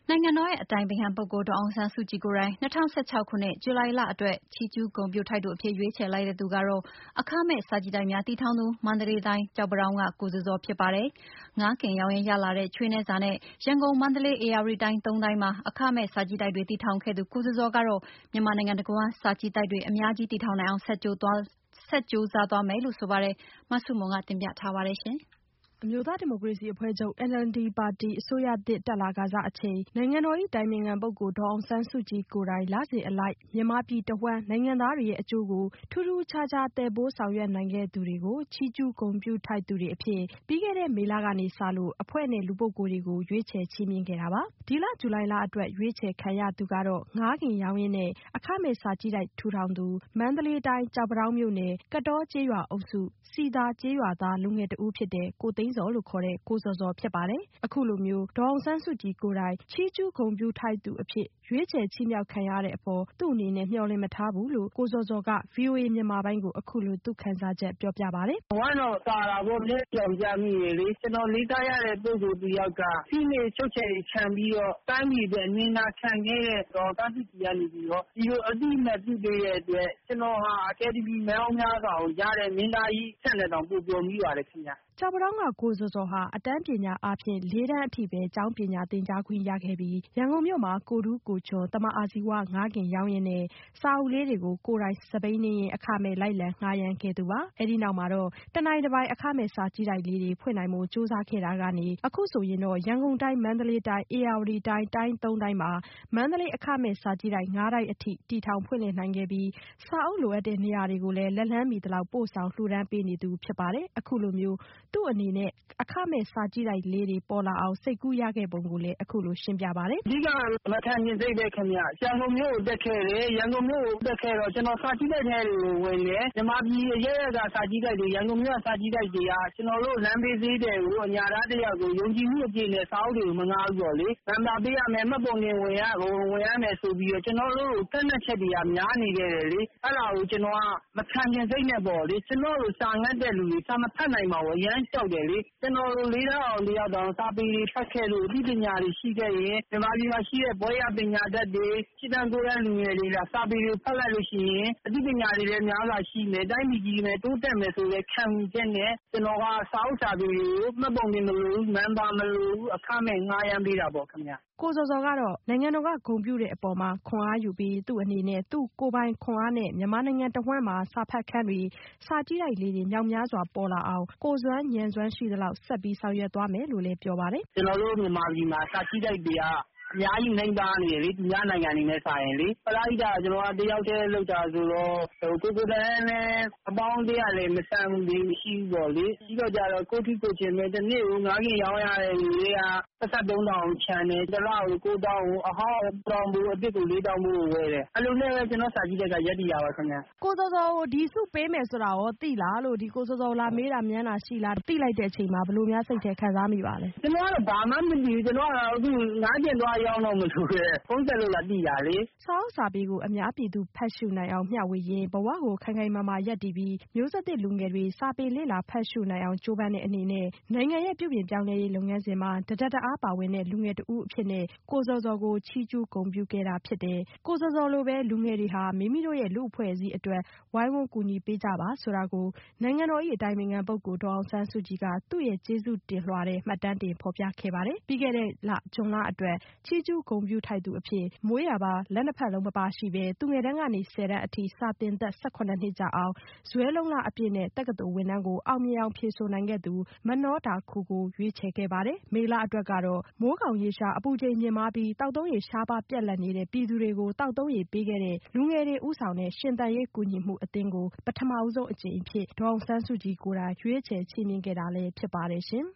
နိုင်ငံတော်ရဲ့အတိုင်ပင်ခံပုဂ္ဂိုလ်ဒေါ်အောင်ဆန်းစုကြည်ကိုယ်တိုင်2016ခုနှစ်ဇူလိုင်လအတွက်ချီးကျူးဂုဏ်ပြုထိုက်သူအဖြစ်ရွေးချယ်လိုက်တဲ့သူကတော့အခမဲ့စာကြည့်တိုက်များတည်ထောင်သူမန္တလေးတိုင်းကျောက်ပန်းတောင်းကကိုဇော်ဇော်ဖြစ်ပါတယ်။ငါးခင်ရောင်းရင်ရလာတဲ့ချွေးနှဲစာနဲ့ရန်ကုန်မန္တလေးဧရာဝတီတိုင်းသုံးတိုင်းမှာအခမဲ့စာကြည့်တိုက်တွေတည်ထောင်ခဲ့သူကိုဇော်ဇော်ကတော့မြန်မာနိုင်ငံတကွမ်းစာကြည့်တိုက်တွေအများကြီးတည်ထောင်နိုင်အောင်ဆက်ကြိုးစားသွားမယ်လို့ဆိုပါတယ်။မဆုမွန်ကတင်ပြထားပါတယ်ရှင်။အမျိုးသားဒီမိုကရေစီအဖွဲ့ချုပ် NLD ပါတီအစိုးရသစ်တက်လာခါစအချိန်နိုင်ငံတော်၏အတိုင်ပင်ခံပုဂ္ဂိုလ်ဒေါ်အောင်ဆန်းစုကြည်ကိုယ်တိုင်လစဉ်အလိုက်မြန်မာပြည်တဝှမ်းနိုင်ငံသားတွေရဲ့အကျိုးကိုထူးထူးခြားခြားသယ်ပိုးဆောင်ရွက်နိုင်ခဲ့သူတွေကိုချီးကျူးဂုဏ်ပြုထိုက်သူတွေအဖြစ်ပြီးခဲ့တဲ့မေလကနေစလို့အဖွဲ့နဲ့လူပုဂ္ဂိုလ်တွေကိုရွေးချယ်ချီးမြှင့်ခဲ့တာပါ။ဒီလဇူလိုင်လအတွက်ရွေးချယ်ခံရသူကတော့ငါးခင်ရောင်းရင်းနဲ့အခမဲ့စာကြည့်တိုက်ထူထောင်သူမန္တလေးတိုင်းကျောက်ပန်းတောင်းမြို့နယ်ကတောကျေးရွာအုပ်စုစည်သာကျေးရွာသားလူငယ်တဦးဖြစ်တဲ့ကိုသိန်းဇော်လို့ခေါ်တဲ့ကိုဇော်ဇော်ဖြစ်ပါတယ်။အခုလိုမျိုးဒေါ်အောင်ဆန်းစုကြည်ကိုယ်တိုင်ချီးကျူးဂုဏ်ပြုထိုက်သူအဖြစ်ရွေးချယ်ချီးမြှောက်ခံရတဲ့အပေါ်သူ့အနေနဲ့မျှော်လင့်မထားဘူးလို့ကိုဇော်ဇော်က VOA မြန်မာပိုင်းကိုအခုလိုသူ့ခံစားချက်ပြောပြပါတယ်။ဝမ်းတော့စာတာပေါ့မျက်ကြောင်ကြမိရလေကျွန်တော်လေးစားရတဲ့ပုဂ္ဂိုလ်တစ်ယောက်ကဖိနှိပ်ချုပ်ချယ်ခံပြီးတော့တိုင်းပြည်အတွက်နင်နာခံခဲ့တဲ့ဒေါ်အောင်ဆန်းစုကြည်ကနေပြီးတော့ဒီလိုအတိအမှတ်ပြုပေးတဲ့အတွက်ကျွန်တော်ဟာအကယ်ဒမီမဲအောင်များစွာကိုရတဲ့မင်းသားကြီးဆက်လက်တောင်ပို့ပြောမိပါတယ်ခင်ဗျာကျောက်ပန်းတောင်းကကိုဇော်ဇော်ဟာအတန်းပညာအားဖြင့်၄တန်းအထိပဲကျောင်းပညာသင်ကြားခွင့်ရခဲ့ပြီးရန်ကုန်မြို့မှာကိုထူးကိုချွန်သမအာဇီဝငါးခင်ရောင်းရင်းနဲ့စာအုပ်လေးတွေကိုကိုယ်တိုင်စပိန်နှင်းရင်အခမဲ့လိုက်လံငှားရမ်းခဲ့သူပါ။အဲဒီနောက်မှာတော့တနိုင်တပိုင်အခမဲ့စာကြည့်တိုက်လေးတွေဖွင့်နိုင်ဖို့ကြိုးစားခဲ့တာကနေအခုဆိုရင်တော့ရန်ကုန်တိုင်းမန္တလေးတိုင်းဧရာဝတီတိုင်းတိုင်းသုံးတိုင်းမှာမန္တလေးအခမဲ့စာကြည့်တိုက်၅တိုက်အထိတည်ထောင်ဖွင့်လှစ်နိုင်ခဲ့ပြီးစာအုပ်လိုအပ်တဲ့နေရာတွေကိုလည်းလက်လှမ်းမီသလောက်ပို့ဆောင်လှူဒါန်းပေးနေသူဖြစ်ပါတယ်။အခုလိုမျိုးသူ့အနေနဲ့အခမဲ့စာကြည့်တိုက်လေးတွေပေါ်လာအောင်စိတ်ကူးရခဲ့ပုံကိုလည်းအခုလိုရှင်းပြပါတယ်။အဓိကမခံချင်စိတ်ပဲခင်ဗျ။ရန်ကုန်မြို့ကိုတက်ခဲ့တယ်။ရန်ကုန်မြို့ကိုတက်ခဲ့တော့ကျွန်တော်စာကြည့်တိုက်ထဲတွေကိုဝင်တယ်။မြန်မာပြည်အရေးကစာကြည့်တိုက်တွေရန်ကုန်မြို့ကစာကြည့်တိုက်တွေကကျွန်တော်တို့လမ်းဘေးဈေးတွေကိုအညာသားတယောက်ကိုယုံကြည်မှုအပြည့်နဲ့စာအုပ်တွေကိုမငားဘူးပေါ့လေ။နံပါတ်ပေးရမယ်မှတ်ပုံတင်ဝင်ရမယ်ဆိုပြီးတော့ကျွန်တော်တို့ကန့်နှက်ချက်တွေကများနေခဲ့တယ်လေ။အဲ့ဒါကိုကျွန်တော်ကမခံချင်စိတ်နဲ့ပေါ့လေ။ကျွန်တော်တို့စာငတ်တဲ့လူတွေစာမဖတ်နိုင်ပါဘူး။အရမ်းကြောက်တယ်လေ။ကျွန်တော်တို့လေးတော့တယောက်တောင်စာပေတွေဖတ်ခဲ့လို့အသိပညာတွေရှိခဲ့ရင်မြန်မာပြည်မှာရှိတဲ့ဘွဲရပညာတတ်တွေစစ်တမ်းကိုရလူငယ်တွေကစာပေတွေဖတ်လိုက်လို့ရှိရင်အသိပညာတွေလည်းများစွာရှိမယ်တိုင်းပြည်ကြီးနဲ့တိုးတက်မယ်ဆိုတဲ့ခံယူချက်နဲ့ကျွန်တော်ကစာအုပ်စာပေတွေကိုမှတ်ပုံတင်မလို့မန်ပါမလို့အခမဲ့ငှားရမ်းပေးတာပေါ့ခင်ဗျာကိုဇော်ဇော်ကတော့နိုင်ငံတော်ကဂုဏ်ပြုတဲ့အပေါ်မှာခွန်အားယူပြီးသူ့အနေနဲ့သူ့ကိုယ်ပိုင်ခွန်အားနဲ့မြန်မာနိုင်ငံတဝှမ်းမှာစာဖတ်ခန်းတွေစာကြည့်တိုက်လေးတွေမြောက်များစွာပေါ်လာအောင်ကိုယ်စွမ်းဉာဏ်စွမ်းရှိသလောက်ဆက်ပြီးဆောင်ရွက်သွားမယ်လို့လည်းပြောပါတယ်ကျွန်တော်တို့မြန်မာပြည်မှာစာကြည့်တိုက်တွေကအများကြီးနှိမ်ပါနေတယ်လေသူများနိုင်ငံတွေနဲ့ဆိုင်ရင်လေပလာဟိတကျွန်တော်ကတယောက်တည်းလောက်တာဆိုတော့ကိုတန်းနဲ့အပေါင်းတရားလည်းမဆန်ဘူးမရှိဘူးပေါ့လေပြီးတော့ကြတော့ကိုထိကိုချင်းပဲတနေ့ကိုငါးခင်ရောင်းရတဲ့လူတွေကပတ်သက်3000ချန်တယ်တစ်လားကို9000ကိုအဟောင်းတောင်ဘူးအစ်စ်ကို4000ဘူးဝယ်တယ်အဲ့လိုနဲ့ပဲကျွန်တော်စာကြည့်တဲ့ကရက်တီရပါခင်ဗျကိုစောစောဒီစုပေးမယ်ဆိုတာရောသိလားလို့ဒီကိုစောစောလာမေးတာမြန်းတာရှိလားသိလိုက်တဲ့အချိန်မှာဘယ်လိုများစိတ်ထဲခံစားမိပါလဲကျွန်တော်ကတော့ဘာမှမသိဘူးကျွန်တော်ကအခုငါးကျင်သွားရောင်းတော့မလို့ပဲဖုန်းဆက်လို့လာသိတာလေစာအုပ်စာပေကိုအများပြည်သူဖတ်ရှုနိုင်အောင်မျှဝေရင်းဘဝကိုခိုင်ခိုင်မာမာရပ်တည်ပြီးမျိုးဆက်သစ်လူငယ်တွေစာပေလေ့လာဖတ်ရှုနိုင်အောင်ကြိုးပမ်းတဲ့အနေနဲ့နိုင်ငံရဲ့ပြုပြင်ပြောင်းလဲရေးလုပ်ငန်းစဉ်မှာတအားပါဝင်တဲ့လူငယ်တဦးအဖြစ်နဲ့ကိုဇော်ဇော်ကိုချီးကျူးဂုဏ်ပြုခဲ့တာဖြစ်တယ်ကိုဇော်ဇော်လိုပဲလူငယ်တွေဟာမိမိတို့ရဲ့လူ့အဖွဲ့အစည်းအတွက်ဝိုင်းဝန်းကူညီပေးကြပါဆိုတာကိုနိုင်ငံတော်၏အတိုင်ပင်ခံပုဂ္ဂိုလ်ဒေါ်အောင်ဆန်းစုကြည်ကသူ့ရဲ့ကျေးဇူးတင်လွှာတဲ့မှတ်တမ်းတင်ဖော်ပြခဲ့ပါတယ်ပြီးခဲ့တဲ့လဇွန်လအတွက်ချီးကျူးဂုဏ်ပြုထိုက်သူအဖြစ်မွေးရာပါလက်နှစ်ဖက်လုံးမပါရှိပဲသူငယ်တန်းကနေ10တန်းအထိစာသင်သက်18နှစ်ကြာအောင်ဇွဲလုံးလအပြည့်နဲ့တက္ကသိုလ်ဝင်တန်းကိုအောင်မြင်အောင်ဖြေဆိုနိုင်ခဲ့သူမနောတာခူကိုရွေးချယ်ခဲ့ပါတယ်မေလအတွက်ကတော့မိုးခေါင်ရေရှားအပူချိန်မြင့်မားပြီးသောက်သုံးရေရှားပါးပြတ်လတ်နေတဲ့ပြည်သူတွေကိုသောက်သုံးရေပေးခဲ့တဲ့လူငယ်တွေဦးဆောင်တဲ့ရှင်သန်ရေးကူညီမှုအသင်းကိုပထမဦးဆုံးအကြိမ်အဖြစ်ဒေါ်အောင်ဆန်းစုကြည်ကိုယ်တိုင်ရွေးချယ်ချီးမြှင့်ခဲ့တာလည်းဖြစ်ပါတယ်ရှင်